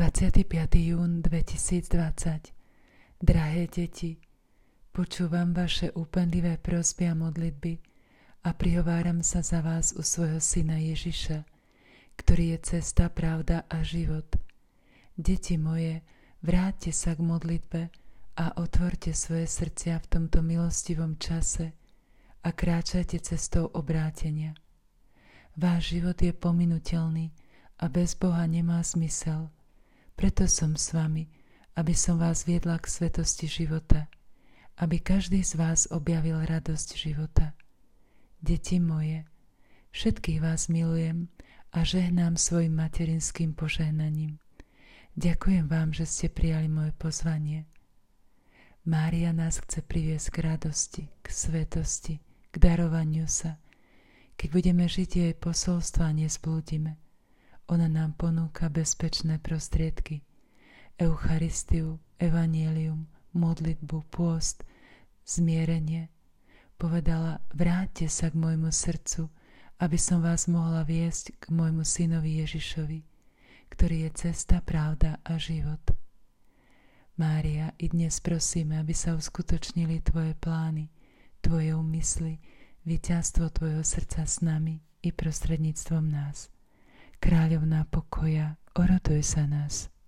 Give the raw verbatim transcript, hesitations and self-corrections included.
dvadsiateho piateho júna dvetisícdvadsať. Drahé deti, počúvam vaše úpenlivé prosby a modlitby a prihováram sa za vás u svojho syna Ježiša, ktorý je cesta, pravda a život. Deti moje, vráťte sa k modlitbe a otvorte svoje srdcia v tomto milostivom čase a kráčajte cestou obrátenia. Váš život je pominuteľný a bez Boha nemá zmysel. Preto som s vami, aby som vás viedla k svetosti života, aby každý z vás objavil radosť života. Deti moje, všetkých vás milujem a žehnám svojim materinským požehnaním. Ďakujem vám, že ste prijali moje pozvanie. Mária nás chce priviesť k radosti, k svetosti, k darovaniu sa. Keď budeme žiť jej posolstva, nezblúdime. Ona nám ponúka bezpečné prostriedky. Eucharistiu, evanjelium, modlitbu, pôst, zmierenie. Povedala, vráťte sa k môjmu srdcu, aby som vás mohla viesť k môjmu synovi Ježišovi, ktorý je cesta, pravda a život. Mária, i dnes prosíme, aby sa uskutočnili tvoje plány, tvoje úmysly, víťazstvo tvojho srdca s nami i prostredníctvom nás. Kráľovná pokoja, oroduj za nás.